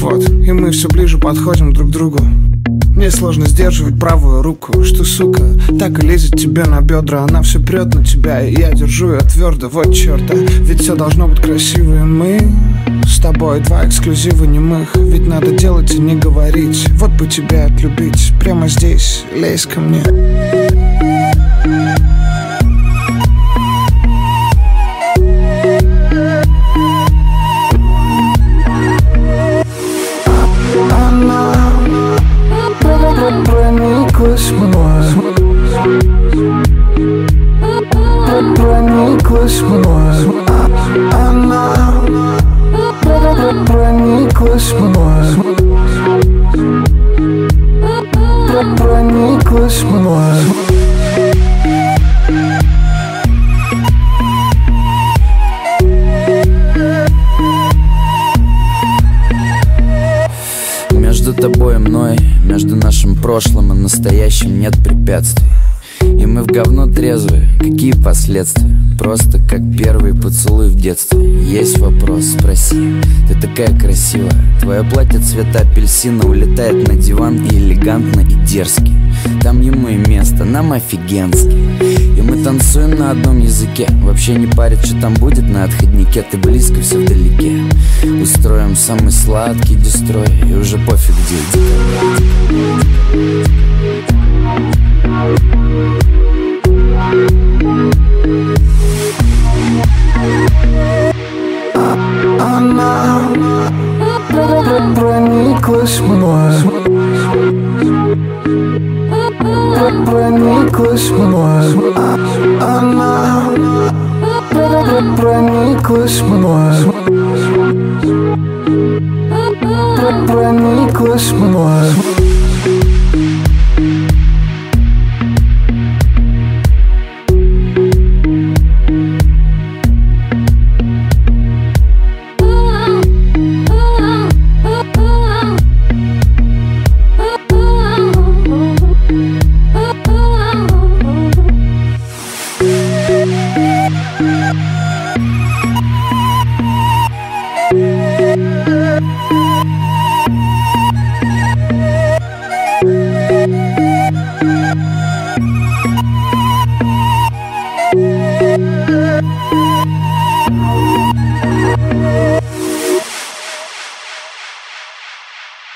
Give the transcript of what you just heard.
Вот, и мы все ближе подходим друг к другу. Мне сложно сдерживать правую руку, что, сука, так и лезет тебе на бедра. Она все прет на тебя, и я держу ее твердо. Вот черта, ведь все должно быть красиво. И мы с тобой два эксклюзива немых. Ведь надо делать и не говорить. Вот бы тебя отлюбить, прямо здесь, лезь ко мне. Прониклась мной, прониклась мной, она прониклась мной, прониклась мной. Между тобой и мной, между нашим прошлым и настоящим нет препятствий. И мы в говно трезвые, какие последствия? Просто как первый поцелуй в детстве. Есть вопрос, спроси. Ты такая красивая. Твое платье цвета апельсина улетает на диван и элегантно, и дерзкий. Там ему и место, нам офигенски. И мы танцуем на одном языке. Вообще не парит, что там будет на отходнике. Ты близко, все вдалеке. Устроим самый сладкий дестрой. И уже пофиг, где Она прониклась мной, прониклась мной, она прониклась мной, прониклась мной.